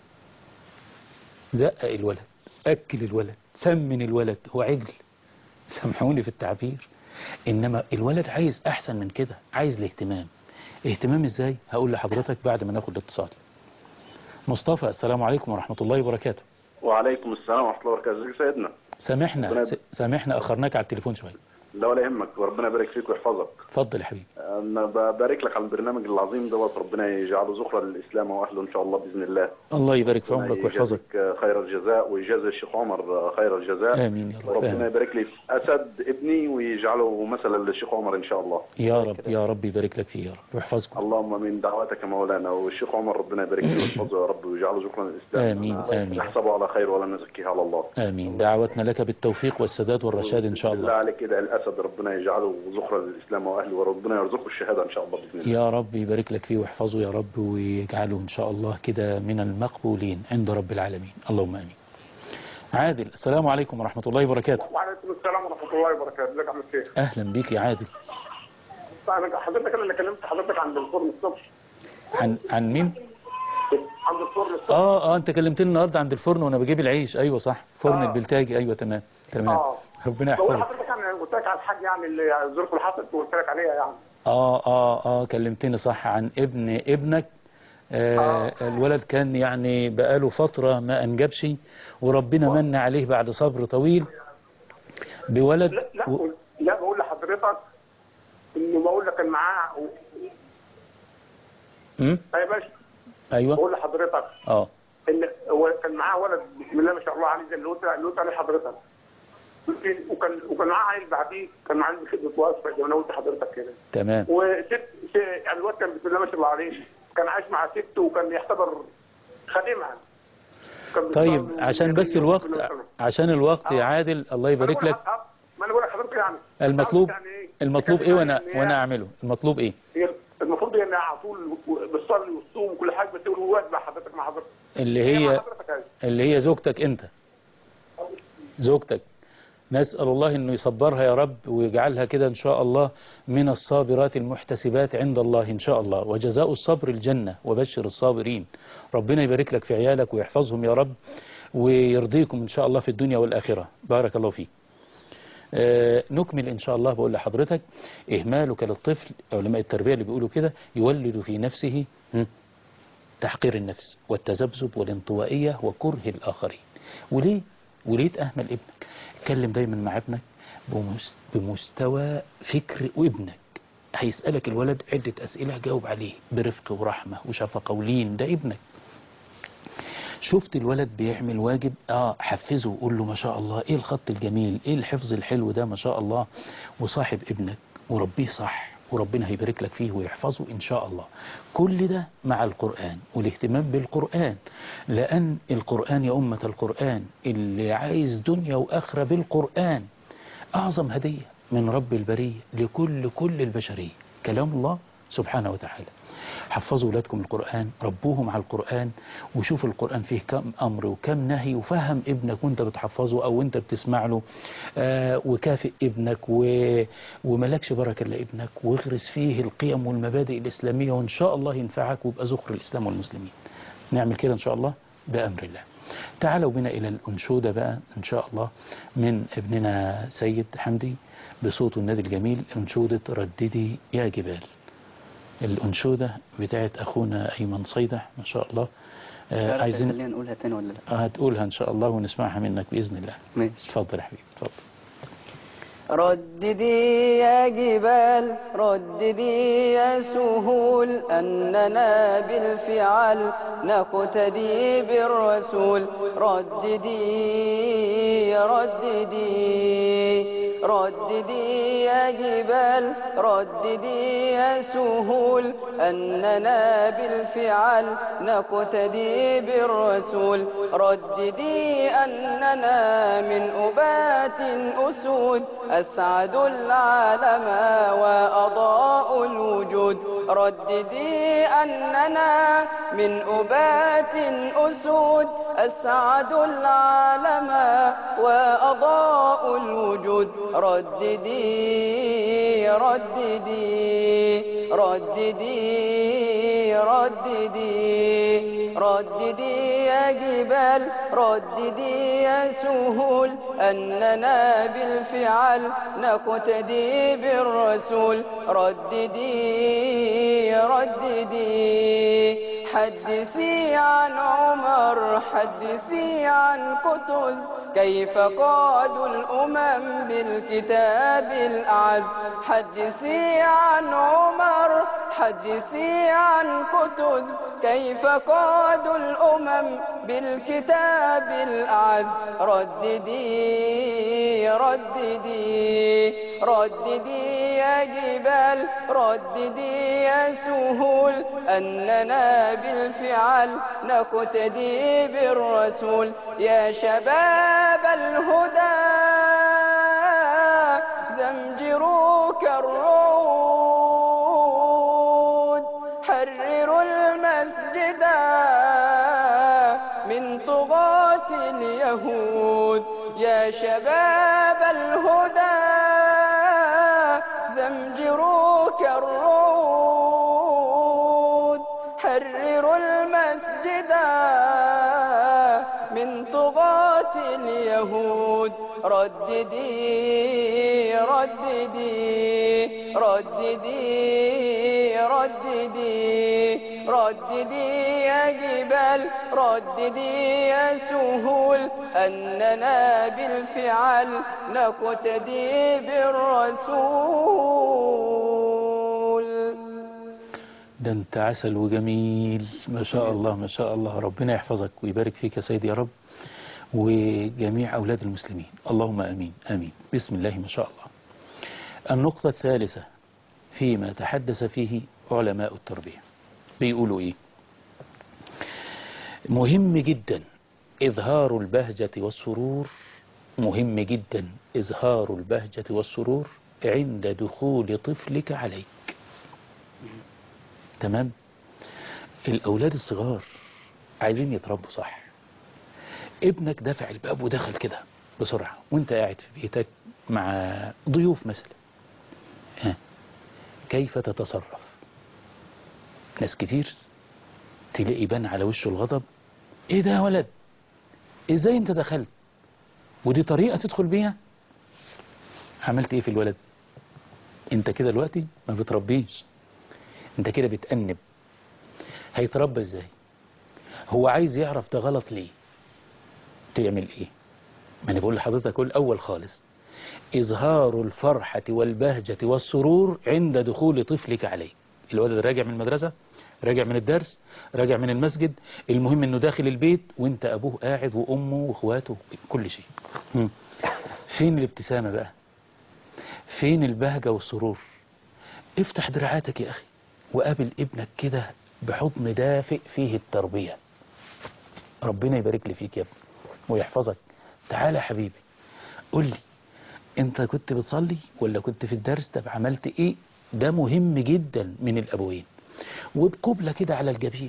[SPEAKER 1] زقق الولد، أكل الولد، سمن الولد، هو عجل، سامحوني في التعبير. إنما الولد عايز أحسن من كده، عايز الاهتمام. اهتمام إزاي؟ هقول لحضرتك بعد ما ناخد الاتصال. مصطفى، السلام عليكم ورحمة الله وبركاته.
[SPEAKER 8] وعليكم السلام ورحمة الله وبركاته. ازيك يا سيدنا؟
[SPEAKER 1] سامحنا س... سامحنا أخرناك على التليفون شوية.
[SPEAKER 8] لا ولا يهمك، وربنا يبارك فيك ويحفظك.
[SPEAKER 1] اتفضل يا حبيبي.
[SPEAKER 8] انا ببارك لك على البرنامج العظيم دوت، ربنا يجعله ذخرا للاسلام واهله ان شاء الله باذن الله.
[SPEAKER 1] الله يبارك في عمرك ويحفظك.
[SPEAKER 8] خير الجزاء ويجازي الشيخ عمر خير الجزاء.
[SPEAKER 1] امين يا رب.
[SPEAKER 8] وربنا يبارك لي في اسد ابني ويجعله مثلا للشيخ عمر ان شاء الله.
[SPEAKER 1] يا رب يا رب يبارك لك فيه يا رب ويحفظكم.
[SPEAKER 8] اللهم من دعواتك يا مولانا، والشيخ عمر ربنا يبارك له ويحفظه يا رب ويجعله ذخرا للاسلام.
[SPEAKER 1] امين امين.
[SPEAKER 8] نحسبه على خير ولا نزكيه على الله.
[SPEAKER 1] امين. دعوتنا لك بالتوفيق والسداد والرشاد ان شاء الله.
[SPEAKER 8] بالله عليك كده الاسد ربنا يجعله ذخرا للإسلام وأهله، وربنا يرزقه الشهادة إن شاء الله بإذن الله.
[SPEAKER 1] يا رب يبارك لك فيه ويحفظه يا رب، ويجعله إن شاء الله كده من المقبولين عند رب العالمين، اللهم آمين. عادل، السلام عليكم ورحمة الله وبركاته.
[SPEAKER 9] وعليكم السلام ورحمة الله وبركاته. ازيك يا عم الشيخ؟
[SPEAKER 1] أهلا بيك يا عادل.
[SPEAKER 9] حضرتك أنا اللي كلمت حضرتك عن الفرن الصبح.
[SPEAKER 1] عن عن مين؟
[SPEAKER 9] عند الفرن الصبح.
[SPEAKER 1] اه اه انت كلمتني النهارده عند الفرن وانا بجيب العيش. ايوه صح، فرن
[SPEAKER 9] آه.
[SPEAKER 1] البلتاجي. ايوه تمام تمام.
[SPEAKER 9] اه
[SPEAKER 1] ربنا
[SPEAKER 9] بقول
[SPEAKER 1] يحفظك.
[SPEAKER 9] لحضرتك يعني قلت لك على الحاج يعني اللي الظروف اللي حصلت وقلت لك عليها يعني.
[SPEAKER 1] اه اه اه كلمتني صح عن ابن ابنك. آه
[SPEAKER 9] آه.
[SPEAKER 1] الولد كان يعني بقاله فترة ما انجبش، وربنا من عليه بعد صبر طويل بولد.
[SPEAKER 9] لا لا
[SPEAKER 1] و...
[SPEAKER 9] لا بقول لحضرتك انه بقول لك كان معاه.
[SPEAKER 1] امم
[SPEAKER 9] يا باشا
[SPEAKER 1] ايوه
[SPEAKER 9] بقول لحضرتك
[SPEAKER 1] اه
[SPEAKER 9] ان هو كان معاه ولد بسم الله ما شاء الله عليه زي اللي قلت اللي قلت عليه حضرتك. وكان وكان معاه عيل بعديه، كان معاه خدمه وصفه زي ما انا قلت لحضرتك كده.
[SPEAKER 1] تمام.
[SPEAKER 9] وست يعني الواد كان بسم الله ما شاء الله عليه كان عايش مع ست وكان يعتبر خادمها.
[SPEAKER 1] طيب عشان بس الوقت عشان الوقت يا عادل الله يبارك لك.
[SPEAKER 9] ما انا بقول لحضرتك يعني
[SPEAKER 1] المطلوب
[SPEAKER 9] يعني إيه؟
[SPEAKER 1] المطلوب ايه وانا وانا اعمله المطلوب ايه؟
[SPEAKER 9] المفروض ان على طول بتصلي وتصوم وكل حاجه بتقول واد مع حضرتك مع حضرتك
[SPEAKER 1] اللي هي اللي هي زوجتك انت زوجتك. نسأل الله انه يصبرها يا رب ويجعلها كده ان شاء الله من الصابرات المحتسبات عند الله ان شاء الله، وجزاء الصبر الجنة وبشر الصابرين. ربنا يبارك لك في عيالك ويحفظهم يا رب ويرضيكم ان شاء الله في الدنيا والآخرة. بارك الله فيك. آه نكمل ان شاء الله. بقول لحضرتك اهمالك للطفل، علماء التربية اللي بيقولوا كده، يولد في نفسه تحقير النفس والتذبذب والانطوائية وكره الآخرين. وليه وليه تأهمل ابنك؟ اتكلم دايما مع ابنك بمستوى فكر وابنك. هيسألك الولد عدة أسئلة جاوب عليه برفق ورحمة وشفقة ولين. ده ابنك. شفت الولد بيعمل واجب اه حفزه وقول له ما شاء الله ايه الخط الجميل ايه الحفظ الحلو ده ما شاء الله، وصاحب ابنك وربيه صح وربنا هيبارك لك فيه ويحفظه إن شاء الله. كل ده مع القرآن والاهتمام بالقرآن، لأن القرآن يا أمة القرآن اللي عايز دنيا وآخرة بالقرآن أعظم هدية من رب البرية لكل كل البشرية كلام الله سبحانه وتعالى. حفظوا أولادكم القرآن، ربوهم على القرآن، وشوف القرآن فيه كم أمر وكم نهي، وفهم ابنك وانت بتحفظه أو انت بتسمع له. آه وكافئ ابنك و... وملكش بركة لابنك، واغرس فيه القيم والمبادئ الإسلامية وإن شاء الله ينفعك ويبقى ذخر الإسلام والمسلمين. نعمل كده إن شاء الله بأمر الله. تعالوا بنا إلى الأنشودة بقى إن شاء الله من ابننا سيد حمدي بصوت النادي الجميل، أنشودة رددي يا جبال. الأنشودة بتاعت أخونا أيمن صيدح ما شاء الله. آه عايزين
[SPEAKER 10] خلينا نقولها تاني ولا لا؟
[SPEAKER 1] هتقولها إن شاء الله ونسمعها منك بإذن الله.
[SPEAKER 10] ماشي.
[SPEAKER 1] اتفضل يا حبيبي اتفضل.
[SPEAKER 4] رددي يا جبال رددي يا سهول أننا بالفعل نقتدي بالرسول. رددي رددي رددي يا جبال رددي يا سهول أننا بالفعل نقتدي بالرسول. رددي أننا من أبات أسود أسعد العالم وأضاء الوجود. رددي أننا من أبات أسود أسعد العالم وأضاء الوجود. رددي رددي رددي رددي رددي يا جبال رددي يا سهول أننا بالفعل نقتدي بالرسول. رددي رددي حدثي عن عمر حدثي عن قطز كيف قادوا الأمم بالكتاب الأعز. حدثي عن عمر حدثي عن قطز كيف قادوا الأمم بالكتاب الأعز. رددي رددي رددي يا جبال رددي يا سهول أننا بالفعل نقتدي بالرسول. يا شباب الهدى زمجروا كالرعود حرروا المسجد من طغاة اليهود. يا شباب الهدى زمجروا كالرعود حرروا حرروا المسجد من طغاة اليهود. رددي رددي رددي رددي رددي يا جبال، رددي يا سهول، أننا بالفعل نقتدي بالرسول.
[SPEAKER 1] ده انت عسل وجميل ما شاء الله ما شاء الله. ربنا يحفظك ويبارك فيك يا سيدي يا رب وجميع أولاد المسلمين، اللهم أمين آمين. بسم الله ما شاء الله. النقطة الثالثة فيما تحدث فيه علماء التربية بيقولوا إيه؟ مهم جدا إظهار البهجة والسرور، مهم جدا إظهار البهجة والسرور عند دخول طفلك عليك. تمام؟ الأولاد الصغار عايزين يتربوا صح. ابنك دافع الباب ودخل كده بسرعة وانت قاعد في بيتك مع ضيوف مثلا، ها كيف تتصرف؟ ناس كتير تلاقي بان على وشه الغضب. ايه ده يا ولد؟ ازاي انت دخلت؟ ودي طريقة تدخل بيها؟ عملت ايه في الولد؟ انت كده دلوقتي ما بتربيش، انت كده بتأنب. هيتربى ازاي؟ هو عايز يعرف ده غلط ليه. تعمل ايه؟ ما انا بقول لحضرتك كل اول خالص اظهار الفرحة والبهجة والسرور عند دخول طفلك عليه. الولد راجع من المدرسة، راجع من الدرس، راجع من المسجد، المهم انه داخل البيت وانت ابوه قاعد وامه واخواته كل شيء. فين الابتسامة بقى؟ فين البهجة والسرور؟ افتح دراعاتك يا اخي وقابل ابنك كده بحضن دافئ فيه التربية. ربنا يبارك لي فيك يا ابني ويحفظك. تعالى يا حبيبي قول لي انت كنت بتصلي ولا كنت في الدرس؟ طب عملت ايه؟ ده مهم جدا من الابوين. وبقبلة كده على الجبين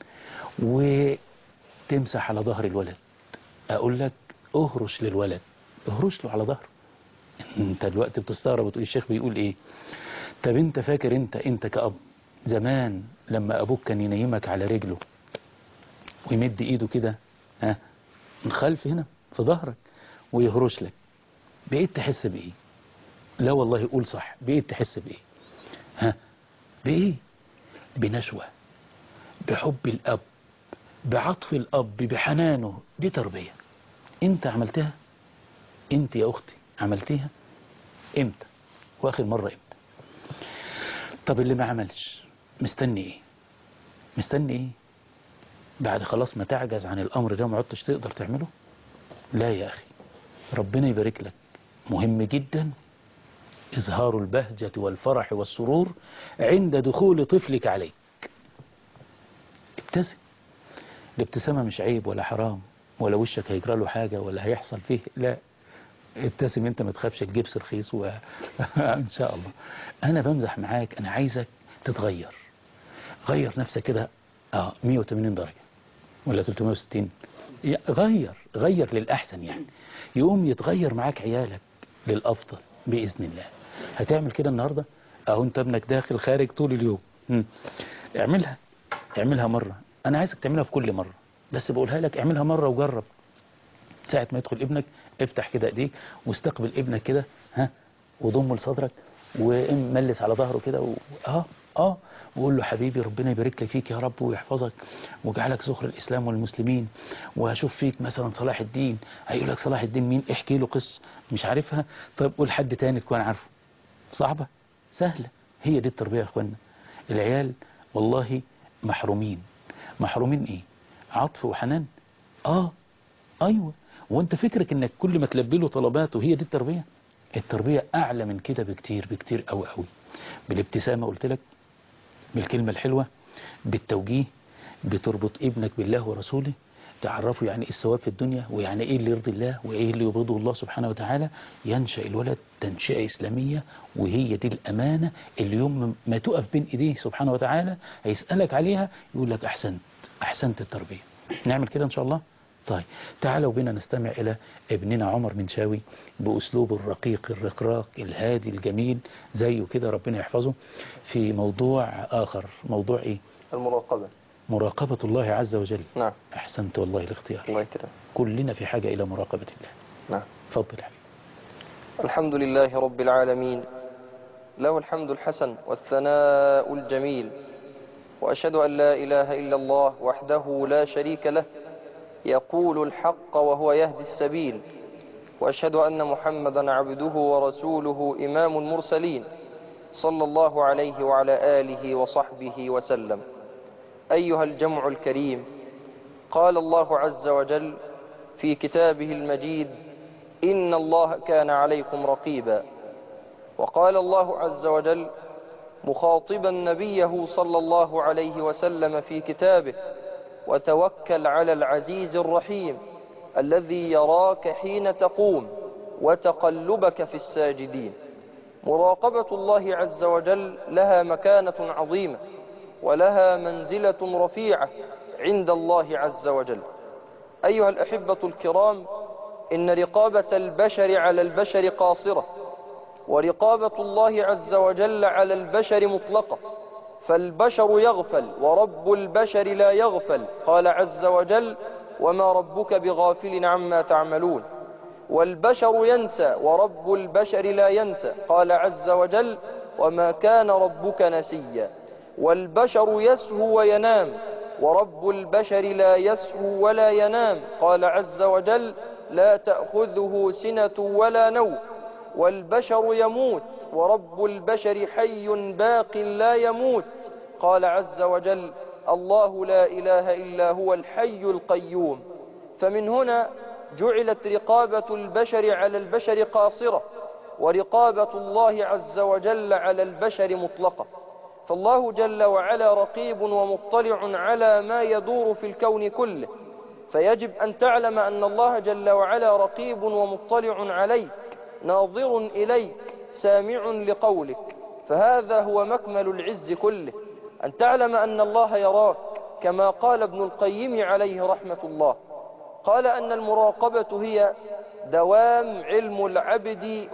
[SPEAKER 1] وتمسح على ظهر الولد. اقول لك اهرش للولد، اهرش له على ظهره. انت دلوقتي بتستغرب وتقول الشيخ بيقول ايه؟ طب انت فاكر انت انت كأب زمان لما ابوك كان ينيمك على رجله ويمد ايده كده ها من خلف هنا في ظهرك ويهرش لك، بقيت تحس بايه؟ لا والله قول صح، بقيت تحس بايه؟ ها بايه؟ بنشوة، بحب الاب، بعطف الاب، بحنانه. دي تربية. انت عملتها؟ انت يا اختي عملتيها؟ امتى؟ واخر مرة امتى؟ طب اللي ما عملش مستني ايه؟ مستني ايه؟ بعد خلاص ما تعجز عن الامر ده وما عدتش تقدر تعمله؟ لا يا اخي ربنا يبارك لك. مهم جدا اظهار البهجة والفرح والسرور عند دخول طفلك عليك. ابتسم. الابتسامة مش عيب ولا حرام ولا وشك هيجرى له حاجة ولا هيحصل فيه، لا ابتسم انت ما تخافش الجبس رخيص و... ان شاء الله. انا بمزح معاك، انا عايزك تتغير. غير نفسك كده اه مية وتمانين درجة ولا تلتمية وستين. غير غير للأحسن يعني. يقوم يتغير معاك عيالك للأفضل بإذن الله. هتعمل كده النهاردة اهو انت ابنك داخل خارج طول اليوم. م. اعملها اعملها مرة. انا عايزك تعملها في كل مرة، بس بقولها لك اعملها مرة وجرب. ساعة ما يدخل ابنك افتح كده ايديك واستقبل ابنك كده ها وضمه لصدرك وملس على ظهره كده و... اه اه وقول له حبيبي ربنا يبارك لك فيك يا رب ويحفظك ويجعلك ذخر الإسلام والمسلمين، وهشوف فيك مثلا صلاح الدين. هيقول لك صلاح الدين مين؟ احكي له قصة مش عارفها. طب قول حد تاني تكون عارفه. صعبة؟ سهلة. هي دي التربية يا اخوانا. العيال والله محرومين. محرومين ايه؟ عطف وحنان. اه ايوه. وانت فكرك انك كل ما تلبي له طلباته هي دي التربية؟ التربية اعلى من كده بكتير بكتير قوي قوي. بالابتسامة قلت لك، بالكلمة الحلوة، بالتوجيه، بتربط ابنك بالله ورسوله، تعرفه يعني ايه الثواب في الدنيا ويعني ايه اللي يرضي الله وايه اللي يبغضه الله سبحانه وتعالى. ينشأ الولد تنشئة إسلامية، وهي دي الأمانة اللي يوم ما تقف بين ايديه سبحانه وتعالى هيسألك عليها يقول لك احسنت احسنت التربية. نعمل كده ان شاء الله. طيب تعالوا بنا نستمع إلى ابننا عمر منشاوي بأسلوبه الرقيق الرقراق الهادي الجميل زيه كده ربنا يحفظه في موضوع آخر. موضوع إيه؟
[SPEAKER 3] المراقبة.
[SPEAKER 1] مراقبة الله عز وجل.
[SPEAKER 3] نعم.
[SPEAKER 1] أحسنت والله الاختيار.
[SPEAKER 3] الله يكرمك.
[SPEAKER 1] كلنا في حاجة إلى مراقبة الله.
[SPEAKER 3] نعم.
[SPEAKER 1] تفضل حبيبي.
[SPEAKER 3] الحمد لله رب العالمين، له الحمد الحسن والثناء الجميل، وأشهد أن لا إله إلا الله وحده لا شريك له يقول الحق وهو يهدي السبيل، وأشهد أن محمدا عبده ورسوله إمام المرسلين صلى الله عليه وعلى آله وصحبه وسلم. أيها الجمع الكريم، قال الله عز وجل في كتابه المجيد: إن الله كان عليكم رقيبا. وقال الله عز وجل مخاطبا نبيه صلى الله عليه وسلم في كتابه: وتوكل على العزيز الرحيم الذي يراك حين تقوم وتقلبك في الساجدين. مراقبة الله عز وجل لها مكانة عظيمة ولها منزلة رفيعة عند الله عز وجل. أيها الأحبة الكرام، إن رقابة البشر على البشر قاصرة، ورقابة الله عز وجل على البشر مطلقة، فالبشر يغفل ورب البشر لا يغفل. قال عز وجل: وما ربك بغافل عما تعملون. والبشر ينسى ورب البشر لا ينسى. قال عز وجل: وما كان ربك نسيا. والبشر يسهو وينام ورب البشر لا يسهو ولا ينام. قال عز وجل: لا تأخذه سنة ولا نوم. والبشر يموت ورب البشر حي باق لا يموت. قال عز وجل: الله لا إله إلا هو الحي القيوم. فمن هنا جعلت رقابة البشر على البشر قاصرة، ورقابة الله عز وجل على البشر مطلقة. فالله جل وعلا رقيب ومطلع على ما يدور في الكون كله، فيجب أن تعلم أن الله جل وعلا رقيب ومطلع عليك، ناظر إليك، سامع لقولك. فهذا هو مكمل العز كله، أن تعلم أن الله يراك، كما قال ابن القيم عليه رحمة الله، قال أن المراقبة هي دوام علم العبد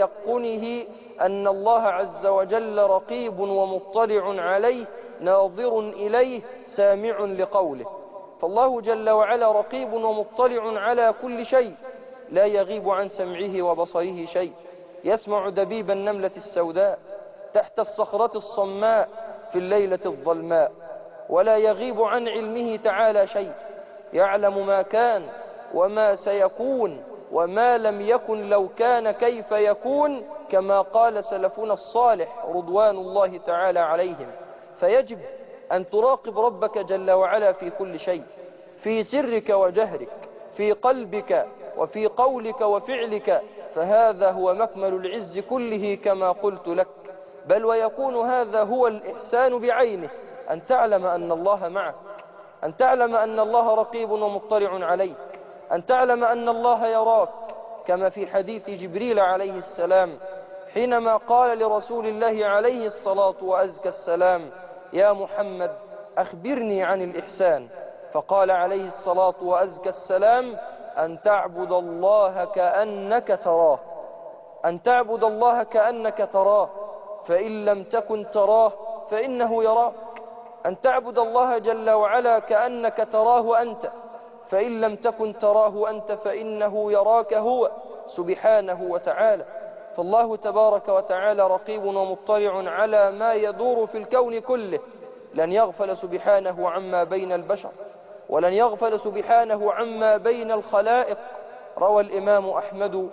[SPEAKER 3] وتيقنه أن الله عز وجل رقيب ومطلع عليه، ناظر إليه، سامع لقوله. فالله جل وعلا رقيب ومطلع على كل شيء، لا يغيب عن سمعه وبصره شيء. يسمع دبيب النملة السوداء تحت الصخرة الصماء في الليلة الظلماء، ولا يغيب عن علمه تعالى شيء. يعلم ما كان وما سيكون وما لم يكن لو كان كيف يكون، كما قال سلفنا الصالح رضوان الله تعالى عليهم. فيجب أن تراقب ربك جل وعلا في كل شيء، في سرك وجهرك، في قلبك وفي قولك وفعلك، فهذا هو مكمل العز كله كما قلت لك. بل ويكون هذا هو الإحسان بعينه، أن تعلم أن الله معك، أن تعلم أن الله رقيب ومطلع عليك، أن تعلم أن الله يراك، كما في حديث جبريل عليه السلام حينما قال لرسول الله عليه الصلاة وأزكى السلام: يا محمد أخبرني عن الإحسان. فقال عليه الصلاة وأزكى السلام: أن تعبد الله كأنك تراه، أن تعبد الله كأنك تراه، فإن لم تكن تراه فإنه يراك. أن تعبد الله جل وعلا كأنك تراه أنت، فإن لم تكن تراه أنت فإنه يراك هو سبحانه وتعالى. فالله تبارك وتعالى رقيب ومطلع على ما يدور في الكون كله، لن يغفل سبحانه عما بين البشر، ولن يغفل سبحانه عما بين الخلائق. روى الإمام أحمد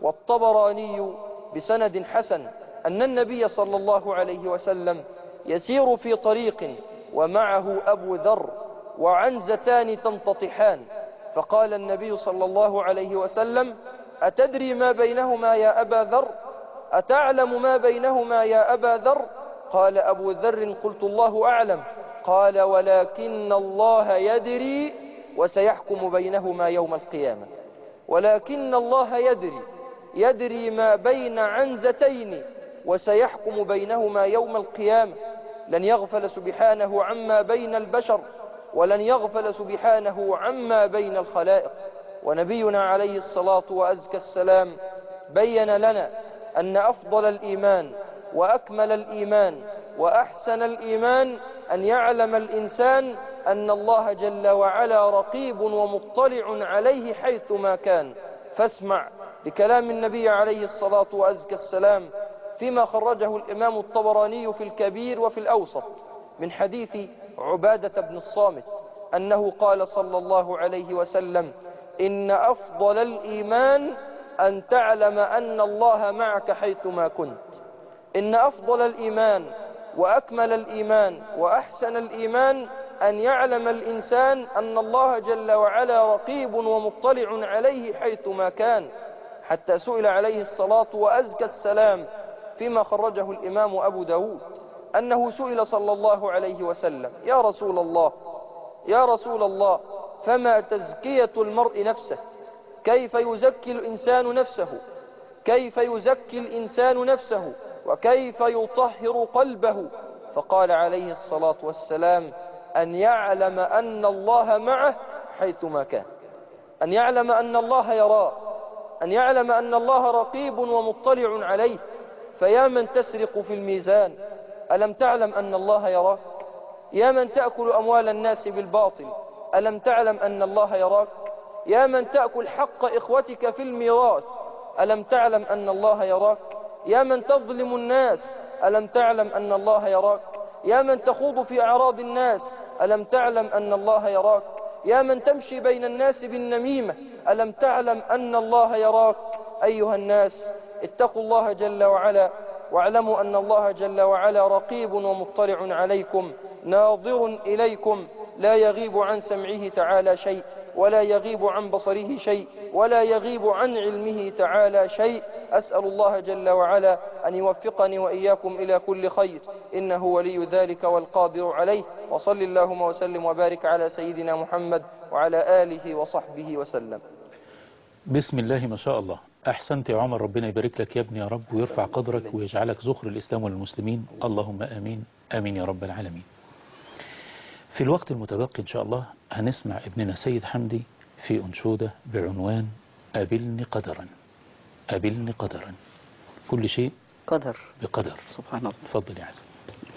[SPEAKER 3] والطبراني بسند حسن أن النبي صلى الله عليه وسلم يسير في طريق ومعه أبو ذر وعنزتان تمتطحان، فقال النبي صلى الله عليه وسلم: أتدري ما بينهما يا أبا ذر؟ أتعلم ما بينهما يا أبا ذر؟ قال أبو ذر: قلت الله أعلم. قال: ولكن الله يدري وسيحكم بينهما يوم القيامة. ولكن الله يدري يدري ما بين عنزتين وسيحكم بينهما يوم القيامة. لن يغفل سبحانه عما بين البشر، ولن يغفل سبحانه عما بين الخلائق. ونبينا عليه الصلاة وأزكى السلام بين لنا أن أفضل الإيمان وأكمل الإيمان وأحسن الإيمان أن يعلم الإنسان أن الله جل وعلا رقيب ومطلع عليه حيثما كان. فاسمع لكلام النبي عليه الصلاة وأزكى السلام فيما خرجه الإمام الطبراني في الكبير وفي الأوسط من حديث عبادة بن الصامت أنه قال صلى الله عليه وسلم: إن أفضل الإيمان أن تعلم أن الله معك حيثما كنت. إن أفضل الإيمان وأكمل الإيمان وأحسن الإيمان أن يعلم الإنسان أن الله جل وعلا رقيب ومطلع عليه حيثما كان. حتى سئل عليه الصلاة وأزكى السلام فيما خرجه الإمام أبو داود أنه سئل صلى الله عليه وسلم: يا رسول الله يا رسول الله فما تزكية المرء نفسه؟ كيف يزكي الإنسان نفسه؟ كيف يزكي الإنسان نفسه وكيف يطهر قلبه؟ فقال عليه الصلاة والسلام: أن يعلم أن الله معه حيثما كان. أن يعلم أن الله يراه، أن يعلم أن الله رقيب ومطلع عليه. فيا من تسرق في الميزان، ألم تعلم أن الله يراك؟ يا من تأكل أموال الناس بالباطل، ألم تعلم أن الله يراك؟ يا من تأكل حق إخوتك في الميراث، ألم تعلم أن الله يراك؟ يا من تظلم الناس، ألم تعلم أن الله يراك؟ يا من تخوض في أعراض الناس، ألم تعلم أن الله يراك؟ يا من تمشي بين الناس بالنميمة، ألم تعلم أن الله يراك؟ أيها الناس اتقوا الله جل وعلا، واعلموا أن الله جل وعلا رقيب ومطلع عليكم ناظر إليكم، لا يغيب عن سمعه تعالى شيء، ولا يغيب عن بصره شيء، ولا يغيب عن علمه تعالى شيء. أسأل الله جل وعلا أن يوفقني وإياكم إلى كل خير، إنه ولي ذلك والقادر عليه. وصل اللهم وسلم وبارك على سيدنا محمد وعلى آله وصحبه وسلم.
[SPEAKER 1] بسم الله ما شاء الله. أحسنت يا عمر، ربنا يبارك لك يا ابني يا رب، ويرفع قدرك ويجعلك ذخر الإسلام والمسلمين، اللهم آمين آمين يا رب العالمين. في الوقت المتبقي إن شاء الله هنسمع ابننا سيد حمدي في أنشودة بعنوان قابلني قدرا. قابلني قدرا، كل شيء
[SPEAKER 4] قدر
[SPEAKER 1] بقدر.
[SPEAKER 4] سبحان الله.
[SPEAKER 1] تفضل يا حسن.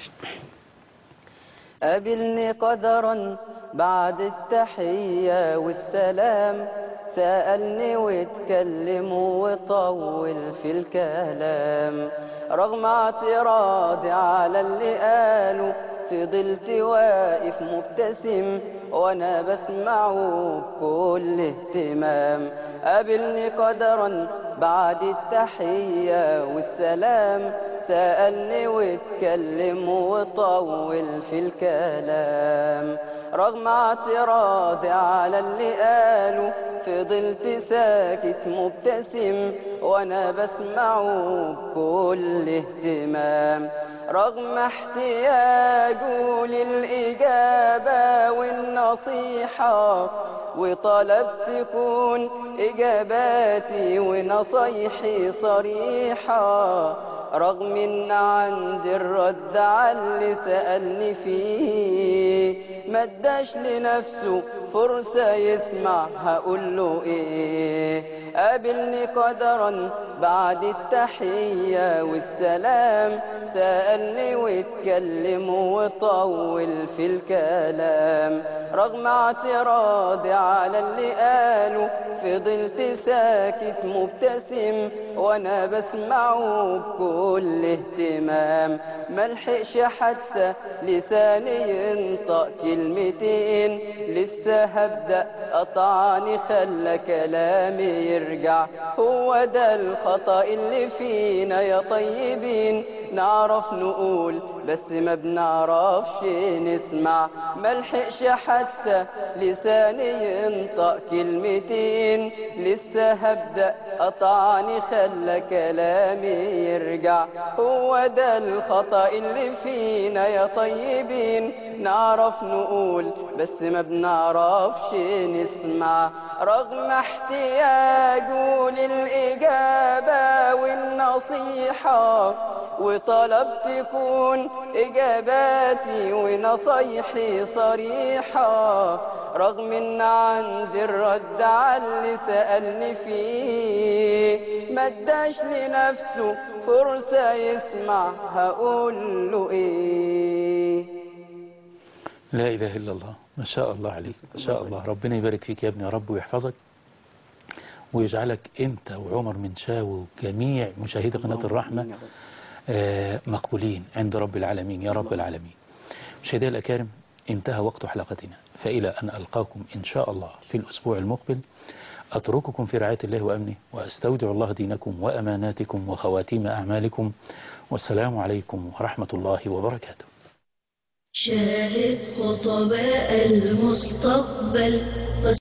[SPEAKER 4] قابلني قدرا بعد التحية والسلام، سألني واتكلم وطول في الكلام، رغم اعتراضي على اللي قاله فضلت واقف مبتسم وانا بسمعه بكل اهتمام. قابلني قدرا بعد التحية والسلام، سألني واتكلم وطول في الكلام، رغم اعتراضي على اللي قاله فضلت ساكت مبتسم وانا بسمعه بكل اهتمام، رغم احتياجه للإجابة والنصيحة، وطلب تكون إجاباتي ونصيحي صريحة، رغم إن عندي الرد على اللي سألني فيه، مداش لنفسه فرصة يسمع هقوله إيه. قابلني قدرا بعد التحية والسلام، سألني واتكلم وطول في الكلام، رغم اعتراضي على اللي قاله فضلت ساكت مبتسم وانا بسمعه بكل اهتمام، ملحقش حتى لساني ينطق كلمتين، لسه هبدأ قطعني خلى كلامي يرجع. هو ده الخطأ اللي فينا يا طيبين، نعرف نقول بس ما بنعرفش نسمع، ملحقش حتى لساني ينطق كلمتين، لسه هبدأ قطعني خلى كلامي يرجع. هو ده الخطأ اللي فينا يا طيبين، نعرف نقول بس ما بنعرفش نسمع، رغم احتياجه للإجابة والنصيحة، وطلب تكون إجاباتي ونصيحي صريحة، رغم إن عندي الرد على اللي سألني فيه، مداش لنفسه فرصة يسمع هقول له إيه.
[SPEAKER 1] لا إله إلا الله. ما شاء الله عليك، ما شاء الله. ربنا يبارك فيك يا ابني يا رب ويحفظك ويجعلك انت وعمر منشاوي وجميع مشاهدي قناة الرحمة مقبولين عند رب العالمين يا رب العالمين. مشاهدي الأكارم، انتهى وقت حلقتنا، فإلى أن ألقاكم إن شاء الله في الأسبوع المقبل أترككم في رعاية الله وأمنه، وأستودع الله دينكم وأماناتكم وخواتيم أعمالكم، والسلام عليكم ورحمة الله وبركاته.
[SPEAKER 10] شاهد خطباء المستقبل